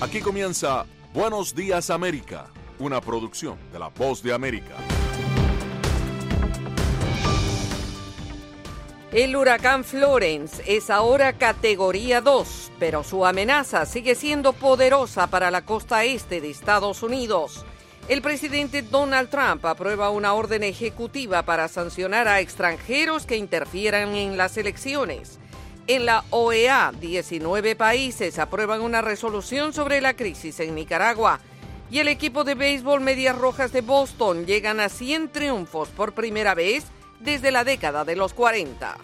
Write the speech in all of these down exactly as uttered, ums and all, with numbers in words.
Aquí comienza Buenos Días América, una producción de La Voz de América. El huracán Florence es ahora categoría dos, pero su amenaza sigue siendo poderosa para la costa este de Estados Unidos. El presidente Donald Trump aprueba una orden ejecutiva para sancionar a extranjeros que interfieran en las elecciones. En la O E A, diecinueve países aprueban una resolución sobre la crisis en Nicaragua. Y el equipo de béisbol Medias Rojas de Boston llegan a cien triunfos por primera vez desde la década de los cuarenta.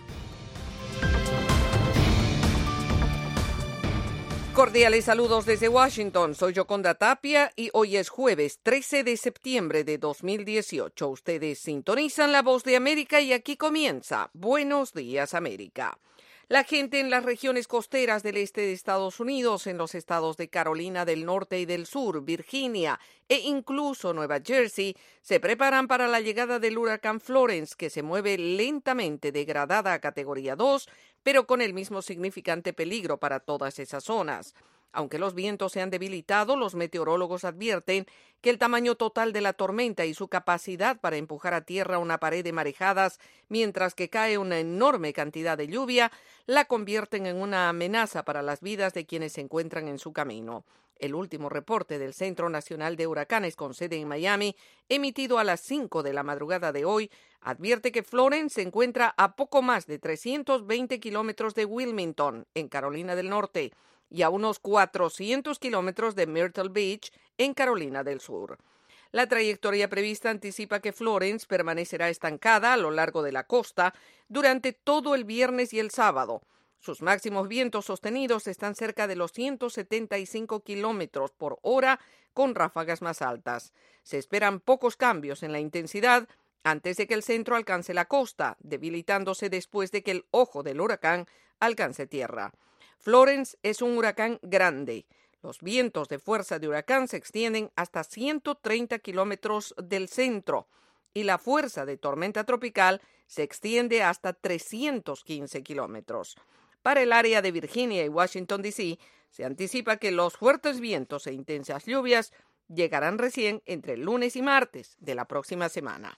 Cordiales saludos desde Washington, soy Yoconda Tapia y hoy es jueves trece de septiembre de dos mil dieciocho. Ustedes sintonizan La Voz de América y aquí comienza Buenos Días América. La gente en las regiones costeras del este de Estados Unidos, en los estados de Carolina del Norte y del Sur, Virginia e incluso Nueva Jersey, se preparan para la llegada del huracán Florence, que se mueve lentamente degradada a categoría dos, pero con el mismo significante peligro para todas esas zonas. Aunque los vientos se han debilitado, los meteorólogos advierten que el tamaño total de la tormenta y su capacidad para empujar a tierra una pared de marejadas mientras que cae una enorme cantidad de lluvia, la convierten en una amenaza para las vidas de quienes se encuentran en su camino. El último reporte del Centro Nacional de Huracanes con sede en Miami, emitido a las cinco de la madrugada de hoy, advierte que Florence se encuentra a poco más de trescientos veinte kilómetros de Wilmington, en Carolina del Norte, y a unos cuatrocientos kilómetros de Myrtle Beach, en Carolina del Sur. La trayectoria prevista anticipa que Florence permanecerá estancada a lo largo de la costa durante todo el viernes y el sábado. Sus máximos vientos sostenidos están cerca de los ciento setenta y cinco kilómetros por hora, con ráfagas más altas. Se esperan pocos cambios en la intensidad antes de que el centro alcance la costa, debilitándose después de que el ojo del huracán alcance tierra. Florence es un huracán grande. Los vientos de fuerza de huracán se extienden hasta ciento treinta kilómetros del centro y la fuerza de tormenta tropical se extiende hasta trescientos quince kilómetros. Para el área de Virginia y Washington, D C, se anticipa que los fuertes vientos e intensas lluvias llegarán recién entre el lunes y martes de la próxima semana.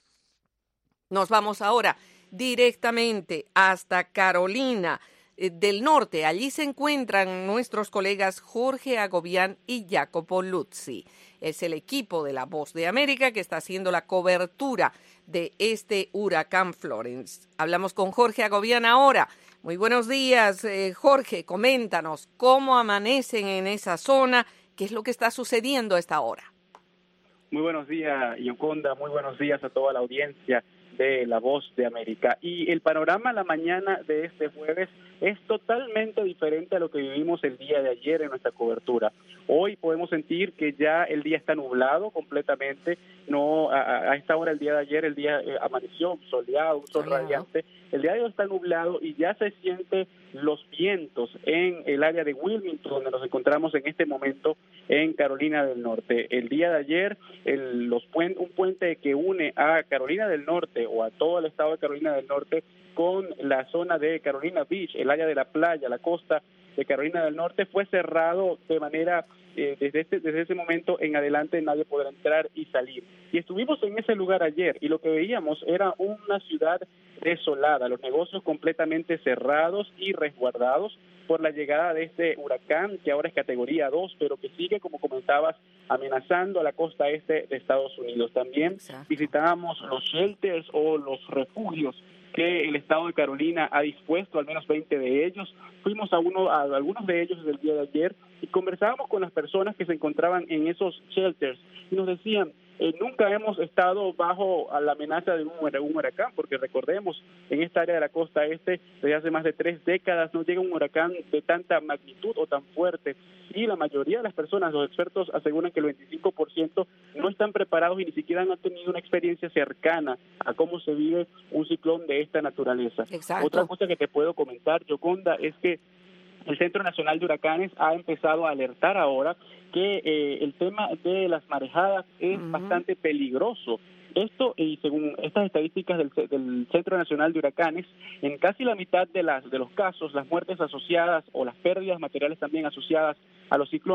Nos vamos ahora directamente hasta Carolina del Norte. Allí se encuentran nuestros colegas Jorge Agobián y Jacopo Luzzi. Es el equipo de La Voz de América que está haciendo la cobertura de este huracán Florence. Hablamos con Jorge Agobián ahora. Muy buenos días, eh, Jorge. Coméntanos cómo amanecen en esa zona, qué es lo que está sucediendo a esta hora. Muy buenos días, Yoconda. Muy buenos días a toda la audiencia de La Voz de América. Y el panorama la mañana de este jueves es totalmente diferente a lo que vivimos el día de ayer en nuestra cobertura. Hoy podemos sentir que ya el día está nublado completamente. No, a, a esta hora el día de ayer el día eh, amaneció soleado, un sol radiante. El día de hoy está nublado y ya se siente los vientos en el área de Wilmington, donde nos encontramos en este momento en Carolina del Norte. El día de ayer, el, los puen, un puente que une a Carolina del Norte o a todo el estado de Carolina del Norte con la zona de Carolina Beach, el área de la playa, la costa de Carolina del Norte, fue cerrado de manera, eh, desde, este, desde ese momento en adelante nadie podrá entrar y salir. Y estuvimos en ese lugar ayer y lo que veíamos era una ciudad desolada, los negocios completamente cerrados y resguardados por la llegada de este huracán que ahora es categoría dos, pero que sigue, como comentabas, amenazando a la costa este de Estados Unidos. También Exacto. visitábamos los shelters o los refugios que el estado de Carolina ha dispuesto, al menos veinte de ellos. Fuimos a uno a algunos de ellos desde el día de ayer y conversábamos con las personas que se encontraban en esos shelters y nos decían, eh, nunca hemos estado bajo a la amenaza de un, un huracán, porque recordemos, en esta área de la costa este, desde hace más de tres décadas no llega un huracán de tanta magnitud o tan fuerte, y la mayoría de las personas, los expertos aseguran que el veinticinco por ciento no están preparados y ni siquiera han tenido una experiencia cercana a cómo se vive un ciclón de esta naturaleza. Exacto. Otra cosa que te puedo comentar, Yoconda, es que el Centro Nacional de Huracanes ha empezado a alertar ahora que eh, el tema de las marejadas es uh-huh. bastante peligroso. Esto, y según estas estadísticas del, del Centro Nacional de Huracanes, en casi la mitad de las de los casos, las muertes asociadas o las pérdidas materiales también asociadas a los ciclones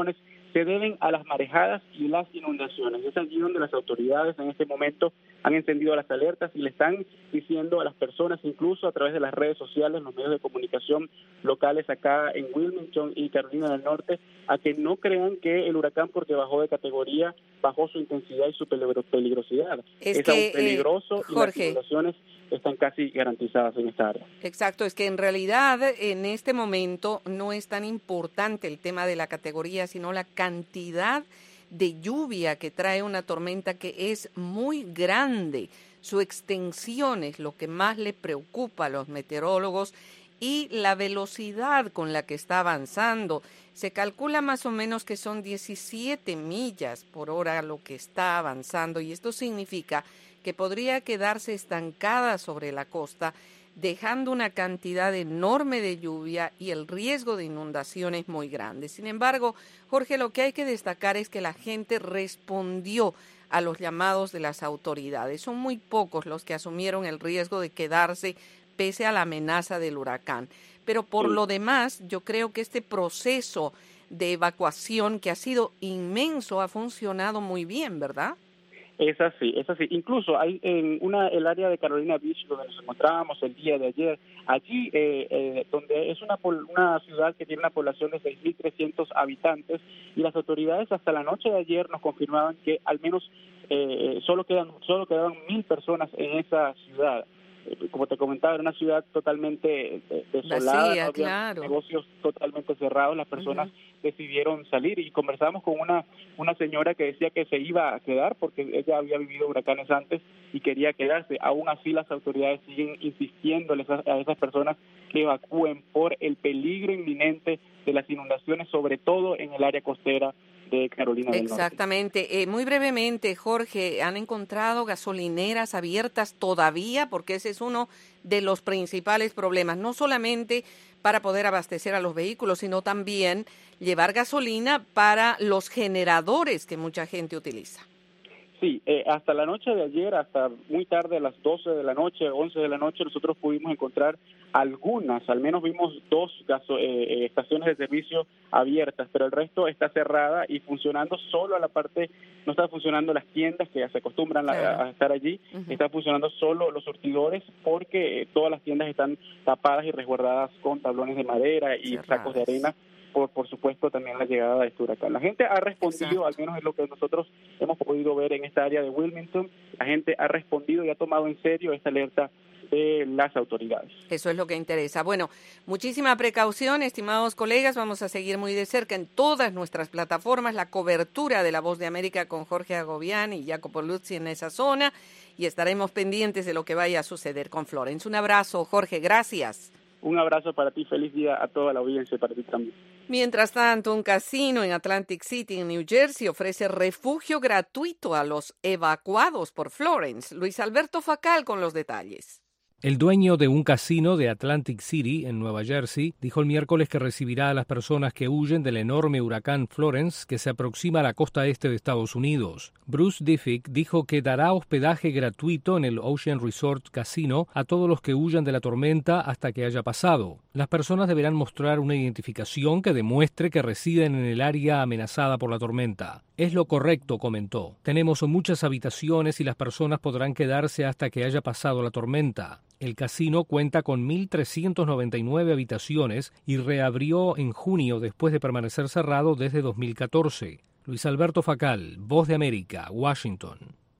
se deben a las marejadas y las inundaciones. Es allí donde las autoridades en este momento han encendido las alertas y le están diciendo a las personas, incluso a través de las redes sociales, los medios de comunicación locales acá en Wilmington y Carolina del Norte, a que no crean que el huracán, porque bajó de categoría, bajó su intensidad y su peligrosidad. Es, es que, aún peligroso eh, y las inundaciones están casi garantizadas en esta área. Exacto, es que en realidad en este momento no es tan importante el tema de la categoría, sino la cantidad de lluvia que trae una tormenta que es muy grande. Su extensión es lo que más le preocupa a los meteorólogos y la velocidad con la que está avanzando. Se calcula más o menos que son diecisiete millas por hora lo que está avanzando, y esto significa que podría quedarse estancada sobre la costa, dejando una cantidad enorme de lluvia y el riesgo de inundaciones muy grande. Sin embargo, Jorge, lo que hay que destacar es que la gente respondió a los llamados de las autoridades. Son muy pocos los que asumieron el riesgo de quedarse pese a la amenaza del huracán. Pero por sí. lo demás, yo creo que este proceso de evacuación, que ha sido inmenso, ha funcionado muy bien, ¿verdad? Es así, es así. Incluso hay en una el área de Carolina Beach, donde nos encontrábamos el día de ayer, allí eh, eh, donde es una una ciudad que tiene una población de seis mil trescientos habitantes, y las autoridades hasta la noche de ayer nos confirmaban que al menos eh, solo quedan solo quedaban mil personas en esa ciudad. Como te comentaba, era una ciudad totalmente desolada, vacía, no había claro. negocios totalmente cerrados, las personas uh-huh. decidieron salir, y conversamos con una una señora que decía que se iba a quedar porque ella había vivido huracanes antes y quería quedarse. Aún así, las autoridades siguen insistiéndoles a, a esas personas que evacúen por el peligro inminente de las inundaciones, sobre todo en el área costera de Carolina del Norte. Exactamente. Eh, muy brevemente, Jorge, ¿han encontrado gasolineras abiertas todavía? Porque ese es uno de los principales problemas, no solamente para poder abastecer a los vehículos, sino también llevar gasolina para los generadores que mucha gente utiliza. Sí, eh, hasta la noche de ayer, hasta muy tarde, a las doce de la noche, once de la noche, nosotros pudimos encontrar algunas, al menos vimos dos gaso, eh, estaciones de servicio abiertas, pero el resto está cerrada y funcionando solo a la parte, no está funcionando las tiendas que ya se acostumbran claro. a, a estar allí, uh-huh. está funcionando solo los surtidores, porque eh, todas las tiendas están tapadas y resguardadas con tablones de madera y cerradas. Sacos de arena. Por, por supuesto, también la llegada de este huracán. La gente ha respondido, Exacto. al menos es lo que nosotros hemos podido ver en esta área de Wilmington, la gente ha respondido y ha tomado en serio esta alerta de las autoridades. Eso es lo que interesa. Bueno, muchísima precaución, estimados colegas, vamos a seguir muy de cerca en todas nuestras plataformas la cobertura de La Voz de América con Jorge Agobián y Jacopo Luzzi en esa zona, y estaremos pendientes de lo que vaya a suceder con Florence. Un abrazo, Jorge, gracias. Un abrazo para ti, feliz día a toda la audiencia y para ti también. Mientras tanto, un casino en Atlantic City, en New Jersey, ofrece refugio gratuito a los evacuados por Florence. Luis Alberto Facal con los detalles. El dueño de un casino de Atlantic City, en Nueva Jersey, dijo el miércoles que recibirá a las personas que huyen del enorme huracán Florence que se aproxima a la costa este de Estados Unidos. Bruce Diffick dijo que dará hospedaje gratuito en el Ocean Resort Casino a todos los que huyan de la tormenta hasta que haya pasado. Las personas deberán mostrar una identificación que demuestre que residen en el área amenazada por la tormenta. Es lo correcto, comentó. Tenemos muchas habitaciones y las personas podrán quedarse hasta que haya pasado la tormenta. El casino cuenta con mil trescientas noventa y nueve habitaciones y reabrió en junio después de permanecer cerrado desde dos mil catorce. Luis Alberto Facal, Voz de América, Washington.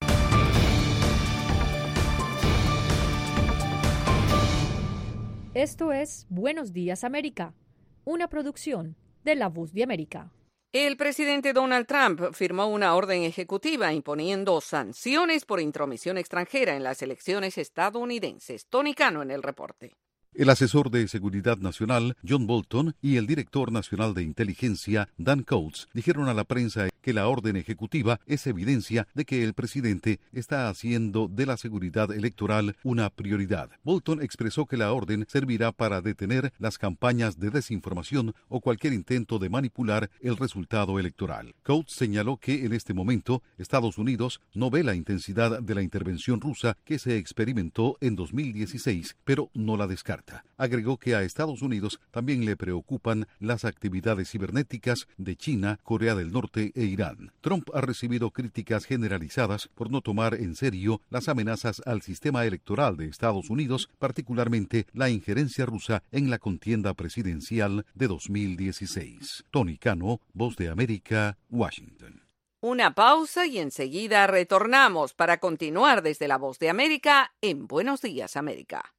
Esto es Buenos Días América, una producción de La Voz de América. El presidente Donald Trump firmó una orden ejecutiva imponiendo sanciones por intromisión extranjera en las elecciones estadounidenses. Tony Cano en el reporte. El asesor de Seguridad Nacional, John Bolton, y el director nacional de inteligencia, Dan Coats, dijeron a la prensa que la orden ejecutiva es evidencia de que el presidente está haciendo de la seguridad electoral una prioridad. Bolton expresó que la orden servirá para detener las campañas de desinformación o cualquier intento de manipular el resultado electoral. Coats señaló que en este momento Estados Unidos no ve la intensidad de la intervención rusa que se experimentó en dos mil dieciséis, pero no la descarta. carta. Agregó que a Estados Unidos también le preocupan las actividades cibernéticas de China, Corea del Norte e Irán. Trump ha recibido críticas generalizadas por no tomar en serio las amenazas al sistema electoral de Estados Unidos, particularmente la injerencia rusa en la contienda presidencial de dos mil dieciséis. Tony Cano, Voz de América, Washington. Una pausa y enseguida retornamos para continuar desde la Voz de América en Buenos Días, América.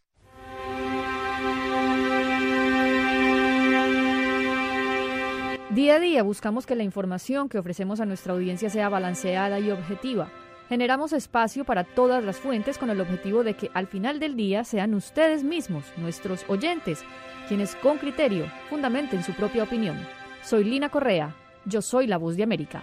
Día a día buscamos que la información que ofrecemos a nuestra audiencia sea balanceada y objetiva. Generamos espacio para todas las fuentes con el objetivo de que al final del día sean ustedes mismos, nuestros oyentes, quienes con criterio fundamenten su propia opinión. Soy Lina Correa, yo soy la Voz de América.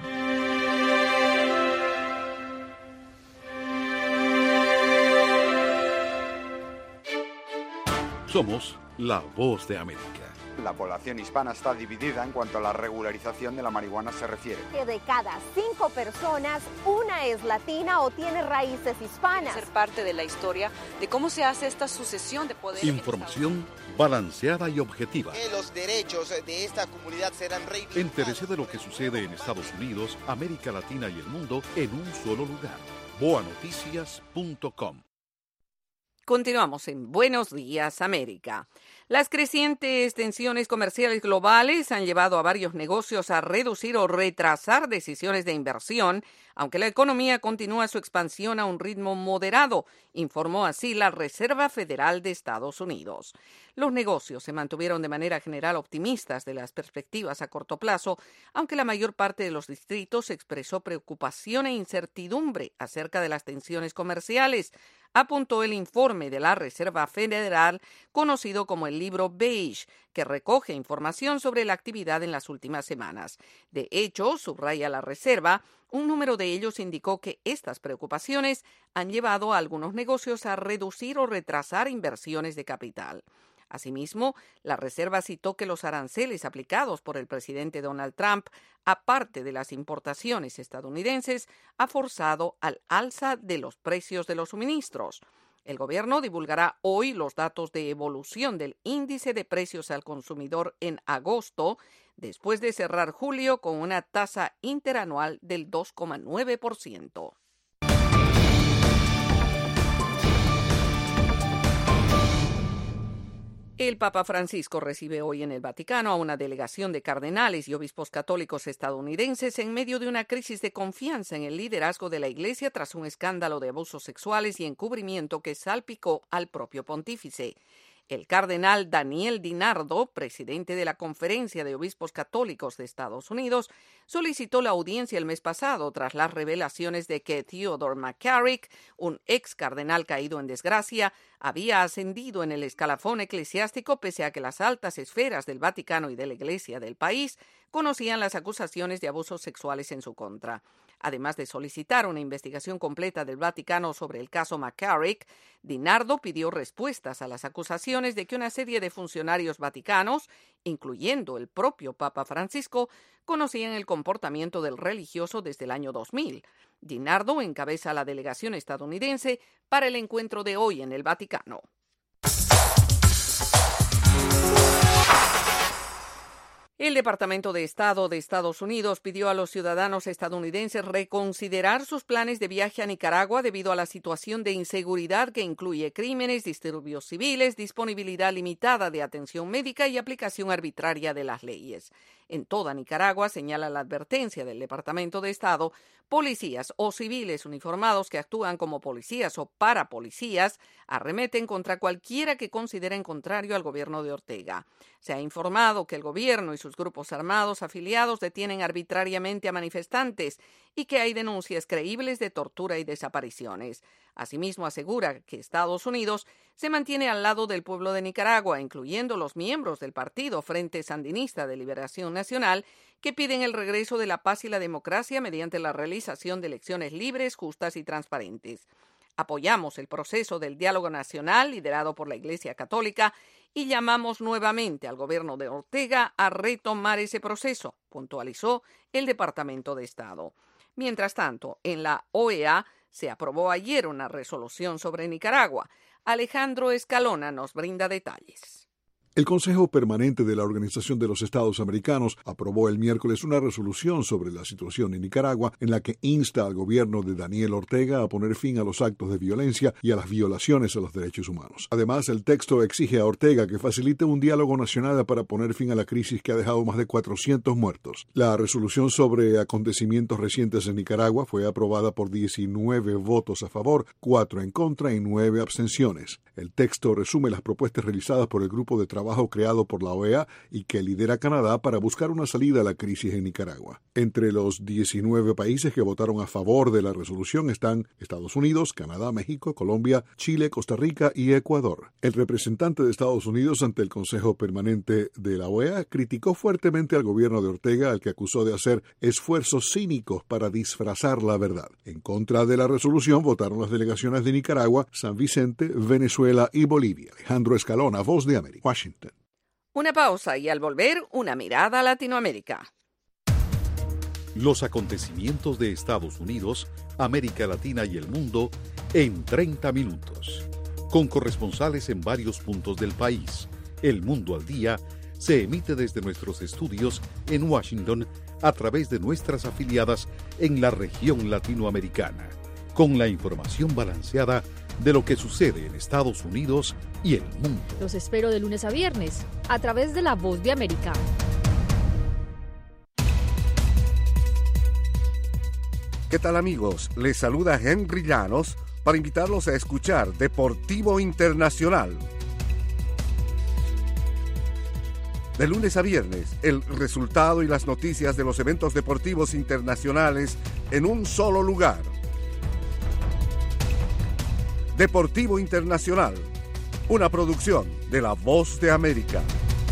Somos la Voz de América. La población hispana está dividida en cuanto a la regularización de la marihuana se refiere. Que de cada cinco personas, una es latina o tiene raíces hispanas. Ser parte de la historia de cómo se hace esta sucesión de poder. Información balanceada y objetiva. Que los derechos de esta comunidad serán reivindicados. Entérese de lo que sucede en Estados Unidos, América Latina y el mundo en un solo lugar. boa noticias punto com. Continuamos en Buenos Días, América. Las crecientes tensiones comerciales globales han llevado a varios negocios a reducir o retrasar decisiones de inversión, aunque la economía continúa su expansión a un ritmo moderado, informó así la Reserva Federal de Estados Unidos. Los negocios se mantuvieron de manera general optimistas de las perspectivas a corto plazo, aunque la mayor parte de los distritos expresó preocupación e incertidumbre acerca de las tensiones comerciales, apuntó el informe de la Reserva Federal, conocido como el libro Beige, que recoge información sobre la actividad en las últimas semanas. De hecho, subraya la Reserva, un número de ellos indicó que estas preocupaciones han llevado a algunos negocios a reducir o retrasar inversiones de capital. Asimismo, la Reserva citó que los aranceles aplicados por el presidente Donald Trump, aparte de las importaciones estadounidenses, ha forzado al alza de los precios de los suministros. El gobierno divulgará hoy los datos de evolución del índice de precios al consumidor en agosto, después de cerrar julio con una tasa interanual del dos coma nueve por ciento. El Papa Francisco recibe hoy en el Vaticano a una delegación de cardenales y obispos católicos estadounidenses en medio de una crisis de confianza en el liderazgo de la Iglesia tras un escándalo de abusos sexuales y encubrimiento que salpicó al propio pontífice. El cardenal Daniel DiNardo, presidente de la Conferencia de Obispos Católicos de Estados Unidos, solicitó la audiencia el mes pasado tras las revelaciones de que Theodore McCarrick, un ex cardenal caído en desgracia, había ascendido en el escalafón eclesiástico pese a que las altas esferas del Vaticano y de la Iglesia del país conocían las acusaciones de abusos sexuales en su contra. Además de solicitar una investigación completa del Vaticano sobre el caso McCarrick, DiNardo pidió respuestas a las acusaciones de que una serie de funcionarios vaticanos, incluyendo el propio Papa Francisco, conocían el comportamiento del religioso desde el año dos mil. DiNardo encabeza la delegación estadounidense para el encuentro de hoy en el Vaticano. El Departamento de Estado de Estados Unidos pidió a los ciudadanos estadounidenses reconsiderar sus planes de viaje a Nicaragua debido a la situación de inseguridad que incluye crímenes, disturbios civiles, disponibilidad limitada de atención médica y aplicación arbitraria de las leyes. En toda Nicaragua, señala la advertencia del Departamento de Estado, policías o civiles uniformados que actúan como policías o parapolicías arremeten contra cualquiera que consideren contrario al gobierno de Ortega. Se ha informado que el gobierno y sus grupos armados afiliados detienen arbitrariamente a manifestantes y que hay denuncias creíbles de tortura y desapariciones. Asimismo, asegura que Estados Unidos se mantiene al lado del pueblo de Nicaragua, incluyendo los miembros del Partido Frente Sandinista de Liberación Nacional, que piden el regreso de la paz y la democracia mediante la realización de elecciones libres, justas y transparentes. Apoyamos el proceso del diálogo nacional liderado por la Iglesia Católica y llamamos nuevamente al gobierno de Ortega a retomar ese proceso, puntualizó el Departamento de Estado. Mientras tanto, en la O E A se aprobó ayer una resolución sobre Nicaragua. Alejandro Escalona nos brinda detalles. El Consejo Permanente de la Organización de los Estados Americanos aprobó el miércoles una resolución sobre la situación en Nicaragua en la que insta al gobierno de Daniel Ortega a poner fin a los actos de violencia y a las violaciones a los derechos humanos. Además, el texto exige a Ortega que facilite un diálogo nacional para poner fin a la crisis que ha dejado más de cuatrocientos muertos. La resolución sobre acontecimientos recientes en Nicaragua fue aprobada por diecinueve votos a favor, cuatro en contra y nueve abstenciones. El texto resume las propuestas realizadas por el grupo de trabajo trabajo creado por la O E A y que lidera Canadá para buscar una salida a la crisis en Nicaragua. Entre los diecinueve países que votaron a favor de la resolución están Estados Unidos, Canadá, México, Colombia, Chile, Costa Rica y Ecuador. El representante de Estados Unidos ante el Consejo Permanente de la O E A criticó fuertemente al gobierno de Ortega, al que acusó de hacer esfuerzos cínicos para disfrazar la verdad. En contra de la resolución votaron las delegaciones de Nicaragua, San Vicente, Venezuela y Bolivia. Alejandro Escalona, Voz de América, Washington. Una pausa y al volver, una mirada a Latinoamérica. Los acontecimientos de Estados Unidos, América Latina y el mundo en treinta minutos. Con corresponsales en varios puntos del país. El Mundo al Día se emite desde nuestros estudios en Washington a través de nuestras afiliadas en la región latinoamericana. Con la información balanceada de lo que sucede en Estados Unidos y el mundo. Los espero de lunes a viernes, a través de La Voz de América. ¿Qué tal, amigos? Les saluda Henry Llanos para invitarlos a escuchar Deportivo Internacional. De lunes a viernes, el resultado y las noticias de los eventos deportivos internacionales en un solo lugar. Deportivo Internacional, una producción de La Voz de América.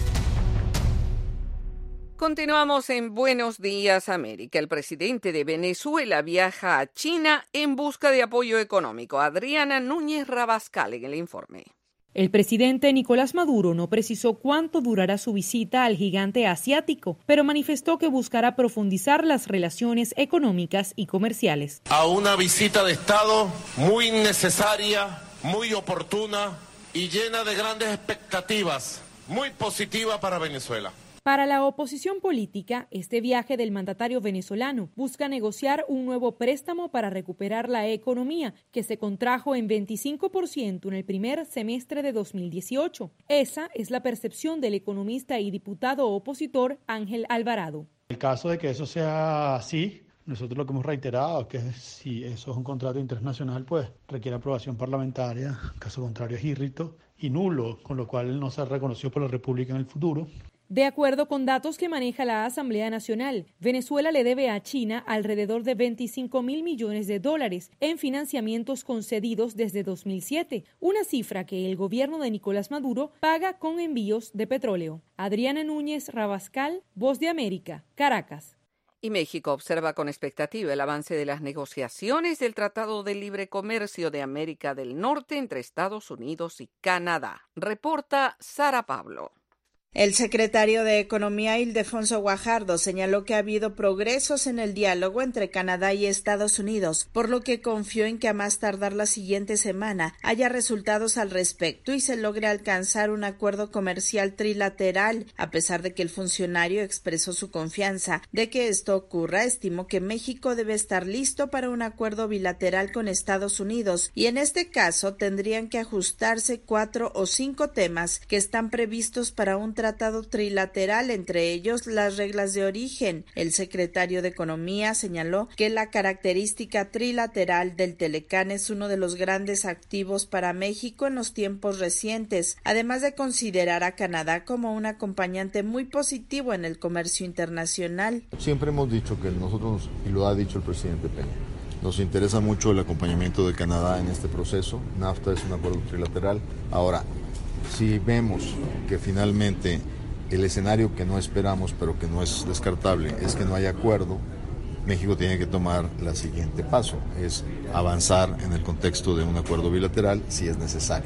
Continuamos en Buenos Días América. El presidente de Venezuela viaja a China en busca de apoyo económico. Adriana Núñez Rabascal en el informe. El presidente Nicolás Maduro no precisó cuánto durará su visita al gigante asiático, pero manifestó que buscará profundizar las relaciones económicas y comerciales. A una visita de Estado muy necesaria, muy oportuna y llena de grandes expectativas, muy positiva para Venezuela. Para la oposición política, este viaje del mandatario venezolano busca negociar un nuevo préstamo para recuperar la economía, que se contrajo en veinticinco por ciento en el primer semestre de dos mil dieciocho. Esa es la percepción del economista y diputado opositor Ángel Alvarado. En el caso de que eso sea así, nosotros lo que hemos reiterado es que si eso es un contrato internacional, pues requiere aprobación parlamentaria, caso contrario es irrito y nulo, con lo cual no se reconoció por la República en el futuro. De acuerdo con datos que maneja la Asamblea Nacional, Venezuela le debe a China alrededor de veinticinco mil millones de dólares en financiamientos concedidos desde dos mil siete, una cifra que el gobierno de Nicolás Maduro paga con envíos de petróleo. Adriana Núñez Rabascal, Voz de América, Caracas. Y México observa con expectativa el avance de las negociaciones del Tratado de Libre Comercio de América del Norte entre Estados Unidos y Canadá. Reporta Sara Pablo. El secretario de Economía, Ildefonso Guajardo, señaló que ha habido progresos en el diálogo entre Canadá y Estados Unidos, por lo que confió en que a más tardar la siguiente semana haya resultados al respecto y se logre alcanzar un acuerdo comercial trilateral. A pesar de que el funcionario expresó su confianza de que esto ocurra, estimó que México debe estar listo para un acuerdo bilateral con Estados Unidos y en este caso tendrían que ajustarse cuatro o cinco temas que están previstos para un tratado trilateral, entre ellos las reglas de origen. El secretario de Economía señaló que la característica trilateral del Telecán es uno de los grandes activos para México en los tiempos recientes, además de considerar a Canadá como un acompañante muy positivo en el comercio internacional. Siempre hemos dicho que nosotros, y lo ha dicho el presidente Peña, nos interesa mucho el acompañamiento de Canadá en este proceso. NAFTA es un acuerdo trilateral. Ahora, si vemos que finalmente el escenario que no esperamos, pero que no es descartable, es que no haya acuerdo, México tiene que tomar el siguiente paso, es avanzar en el contexto de un acuerdo bilateral si es necesario.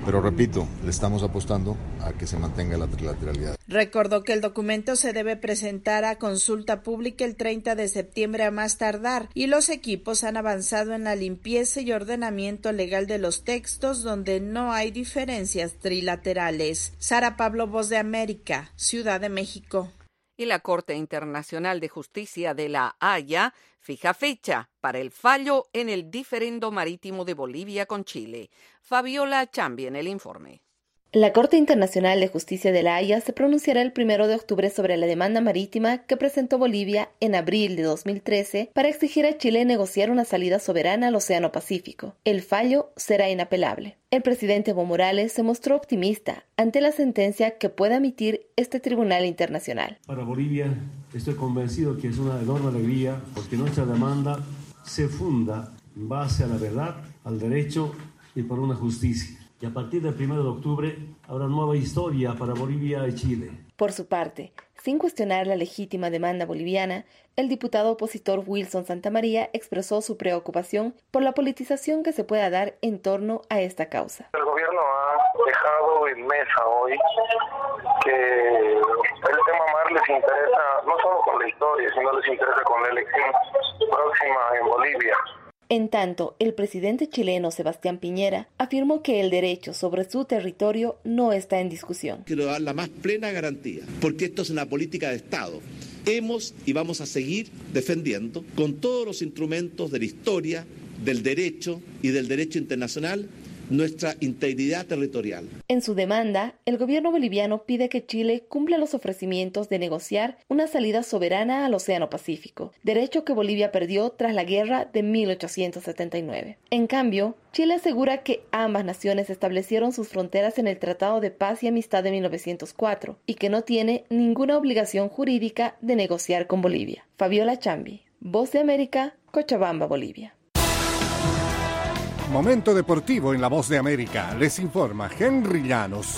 Pero repito, le estamos apostando a que se mantenga la trilateralidad. Recordó que el documento se debe presentar a consulta pública el treinta de septiembre a más tardar y los equipos han avanzado en la limpieza y ordenamiento legal de los textos donde no hay diferencias trilaterales. Sara Pablo, Voz de América, Ciudad de México. Y la Corte Internacional de Justicia de La Haya fija fecha para el fallo en el diferendo marítimo de Bolivia con Chile. Fabiola Chambi en el informe. La Corte Internacional de Justicia de La Haya se pronunciará el primero de octubre sobre la demanda marítima que presentó Bolivia en abril de dos mil trece para exigir a Chile negociar una salida soberana al Océano Pacífico. El fallo será inapelable. El presidente Evo Morales se mostró optimista ante la sentencia que pueda emitir este tribunal internacional. Para Bolivia estoy convencido que es una enorme alegría porque nuestra demanda se funda en base a la verdad, al derecho y por una justicia. Y a partir del primero de octubre habrá nueva historia para Bolivia y Chile. Por su parte, sin cuestionar la legítima demanda boliviana, el diputado opositor Wilson Santamaría expresó su preocupación por la politización que se pueda dar en torno a esta causa. El gobierno ha dejado en mesa hoy que el tema mar les interesa no solo con la historia, sino les interesa con la elección próxima en Bolivia. En tanto, el presidente chileno Sebastián Piñera afirmó que el derecho sobre su territorio no está en discusión. Quiero dar la más plena garantía, porque esto es una política de Estado. Hemos y vamos a seguir defendiendo con todos los instrumentos de la historia, del derecho y del derecho internacional nuestra integridad territorial. En su demanda, el gobierno boliviano pide que Chile cumpla los ofrecimientos de negociar una salida soberana al Océano Pacífico, derecho que Bolivia perdió tras la guerra de mil ochocientos setenta y nueve. En cambio, Chile asegura que ambas naciones establecieron sus fronteras en el Tratado de Paz y Amistad de mil novecientos cuatro y que no tiene ninguna obligación jurídica de negociar con Bolivia. Fabiola Chambi, Voz de América, Cochabamba, Bolivia. Momento deportivo en La Voz de América. Les informa Henry Llanos.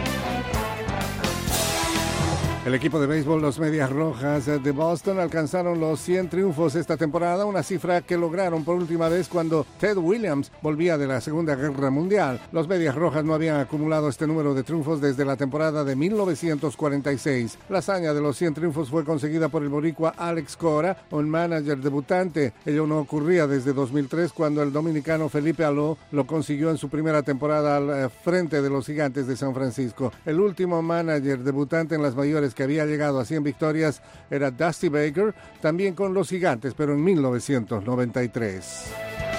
El equipo de béisbol, los Medias Rojas de Boston, alcanzaron los cien triunfos esta temporada, una cifra que lograron por última vez cuando Ted Williams volvía de la Segunda Guerra Mundial. Los Medias Rojas no habían acumulado este número de triunfos desde la temporada de mil novecientos cuarenta y seis. La hazaña de los cien triunfos fue conseguida por el boricua Alex Cora, un manager debutante. Ello no ocurría desde dos mil tres, cuando el dominicano Felipe Aló lo consiguió en su primera temporada al frente de los Gigantes de San Francisco. El último manager debutante en las mayores que había llegado a cien victorias era Dusty Baker, también con los Gigantes, pero en mil novecientos noventa y tres.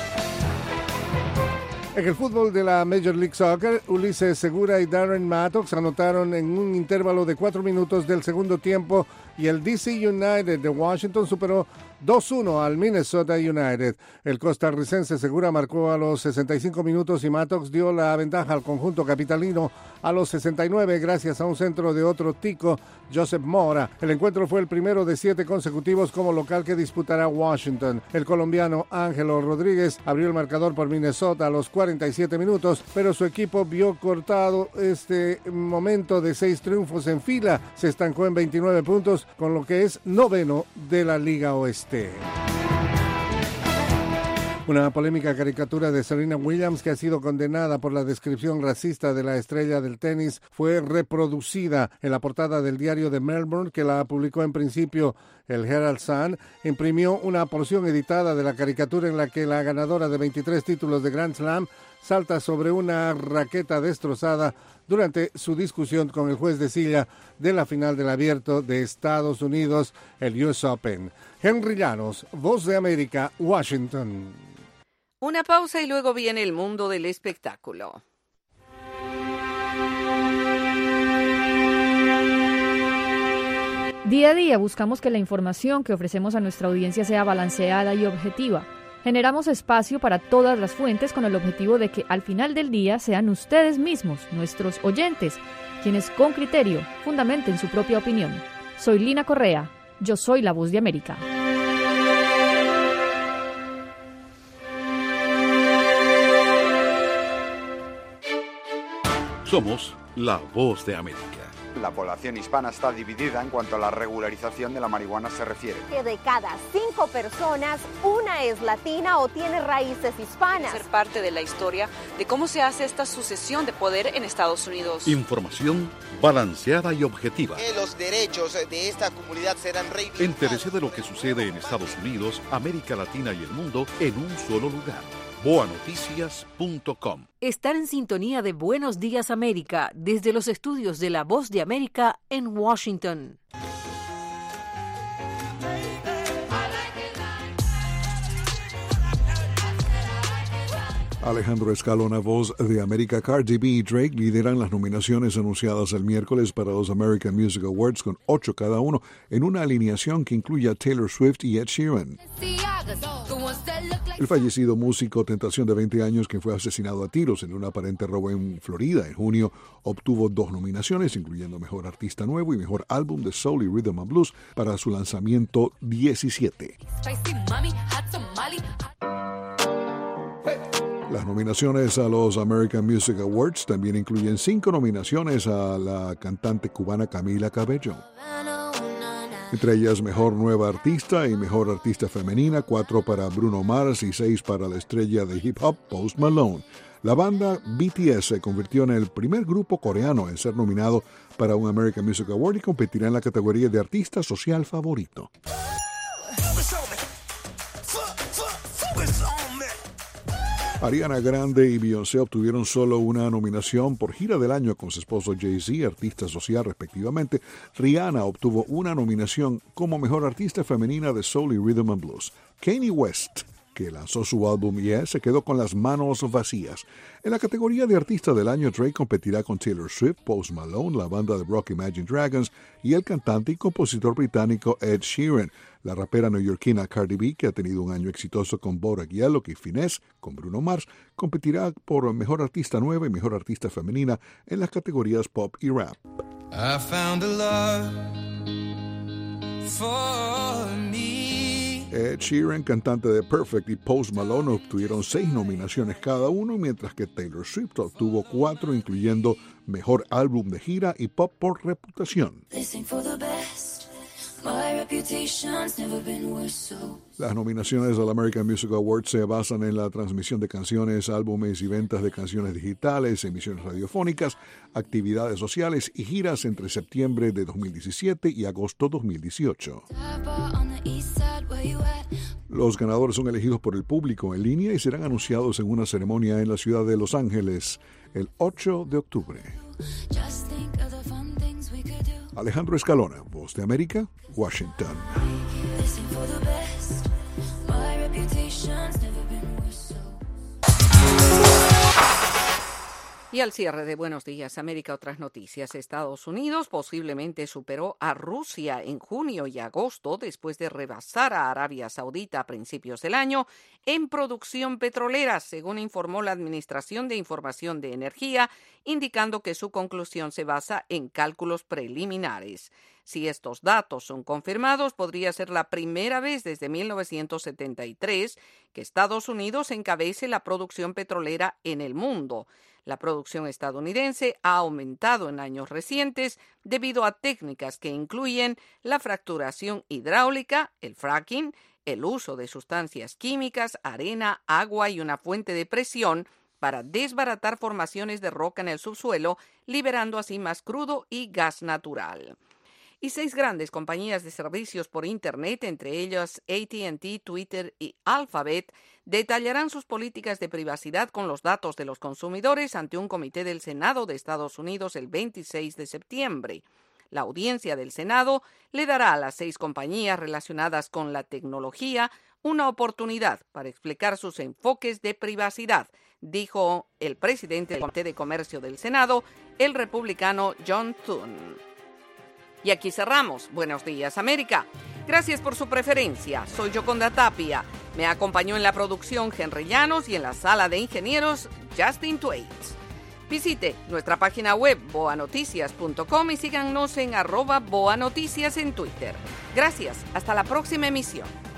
En el fútbol de la Major League Soccer, Ulises Segura y Darren Mattox anotaron en un intervalo de cuatro minutos del segundo tiempo y el D C United de Washington superó dos uno al Minnesota United. El costarricense Segura marcó a los sesenta y cinco minutos y Mattox dio la ventaja al conjunto capitalino a los sesenta y nueve gracias a un centro de otro tico, Joseph Mora. El encuentro fue el primero de siete consecutivos como local que disputará Washington. El colombiano Ángelo Rodríguez abrió el marcador por Minnesota a los cuarenta y siete minutos, pero su equipo vio cortado este momento de seis triunfos en fila. Se estancó en veintinueve puntos, con lo que es noveno de la Liga Oeste. Una polémica caricatura de Serena Williams, que ha sido condenada por la descripción racista de la estrella del tenis, fue reproducida en la portada del diario de Melbourne, que la publicó en principio el Herald Sun. Imprimió una porción editada de la caricatura en la que la ganadora de veintitrés títulos de Grand Slam salta sobre una raqueta destrozada durante su discusión con el juez de silla de la final del Abierto de Estados Unidos, el U S Open. Henry Llanos, Voz de América, Washington. Una pausa y luego viene el mundo del espectáculo. Día a día buscamos que la información que ofrecemos a nuestra audiencia sea balanceada y objetiva. Generamos espacio para todas las fuentes con el objetivo de que al final del día sean ustedes mismos, nuestros oyentes, quienes con criterio fundamenten su propia opinión. Soy Lina Correa, yo soy la Voz de América. Somos la Voz de América. La población hispana está dividida en cuanto a la regularización de la marihuana se refiere. Que de cada cinco personas, una es latina o tiene raíces hispanas. Ser parte de la historia de cómo se hace esta sucesión de poder en Estados Unidos. Información balanceada y objetiva. Que los derechos de esta comunidad serán reivindicados. Entérese de lo que sucede en Estados Unidos, América Latina y el mundo en un solo lugar. boa noticias punto com. Están en sintonía de Buenos Días América desde los estudios de La Voz de América en Washington. Alejandro Escalona, Voz de América. Cardi B y Drake lideran las nominaciones anunciadas el miércoles para los American Music Awards con ocho cada uno, en una alineación que incluye a Taylor Swift y Ed Sheeran. El fallecido músico Tentación, de veinte años, que fue asesinado a tiros en un aparente robo en Florida en junio, obtuvo dos nominaciones, incluyendo Mejor Artista Nuevo y Mejor Álbum de Soul y Rhythm and Blues para su lanzamiento diecisiete. Las nominaciones a los American Music Awards también incluyen cinco nominaciones a la cantante cubana Camila Cabello. Entre ellas Mejor Nueva Artista y Mejor Artista Femenina, cuatro para Bruno Mars y seis para la estrella de hip hop Post Malone. La banda B T S se convirtió en el primer grupo coreano en ser nominado para un American Music Award y competirá en la categoría de Artista Social Favorito. Ariana Grande y Beyoncé obtuvieron solo una nominación por gira del año con su esposo Jay-Z, artista social respectivamente. Rihanna obtuvo una nominación como Mejor Artista Femenina de Soul y Rhythm and Blues. Kanye West, que lanzó su álbum Yeah, se quedó con las manos vacías. En la categoría de Artista del Año, Drake competirá con Taylor Swift, Post Malone, la banda de rock Imagine Dragons y el cantante y compositor británico Ed Sheeran. La rapera neoyorquina Cardi B, que ha tenido un año exitoso con Bodak Yellow y Finesse con Bruno Mars, competirá por Mejor Artista Nueva y Mejor Artista Femenina en las categorías Pop y Rap. I found a love for me. Ed Sheeran, cantante de Perfect, y Post Malone obtuvieron seis nominaciones cada uno, mientras que Taylor Swift obtuvo cuatro, incluyendo Mejor Álbum de Gira y Pop por Reputación. Las nominaciones al American Music Awards se basan en la transmisión de canciones, álbumes y ventas de canciones digitales, emisiones radiofónicas, actividades sociales y giras entre septiembre de dos mil diecisiete y agosto de dos mil dieciocho. Los ganadores son elegidos por el público en línea y serán anunciados en una ceremonia en la ciudad de Los Ángeles el ocho de octubre. Alejandro Escalona, Voz de América, Washington. Y al cierre de Buenos Días América, otras noticias. Estados Unidos posiblemente superó a Rusia en junio y agosto después de rebasar a Arabia Saudita a principios del año en producción petrolera, según informó la Administración de Información de Energía, indicando que su conclusión se basa en cálculos preliminares. Si estos datos son confirmados, podría ser la primera vez desde mil novecientos setenta y tres que Estados Unidos encabece la producción petrolera en el mundo. La producción estadounidense ha aumentado en años recientes debido a técnicas que incluyen la fracturación hidráulica, el fracking, el uso de sustancias químicas, arena, agua y una fuente de presión para desbaratar formaciones de roca en el subsuelo, liberando así más crudo y gas natural. Y seis grandes compañías de servicios por Internet, entre ellas A T and T, Twitter y Alphabet, detallarán sus políticas de privacidad con los datos de los consumidores ante un comité del Senado de Estados Unidos el veintiséis de septiembre. La audiencia del Senado le dará a las seis compañías relacionadas con la tecnología una oportunidad para explicar sus enfoques de privacidad, dijo el presidente del Comité de Comercio del Senado, el republicano John Thune. Y aquí cerramos. Buenos días, América. Gracias por su preferencia. Soy Yoconda Tapia. Me acompañó en la producción Henry Llanos y en la sala de ingenieros Justin Twaits. Visite nuestra página web boa noticias punto com y síganos en arroba boanoticias en Twitter. Gracias. Hasta la próxima emisión.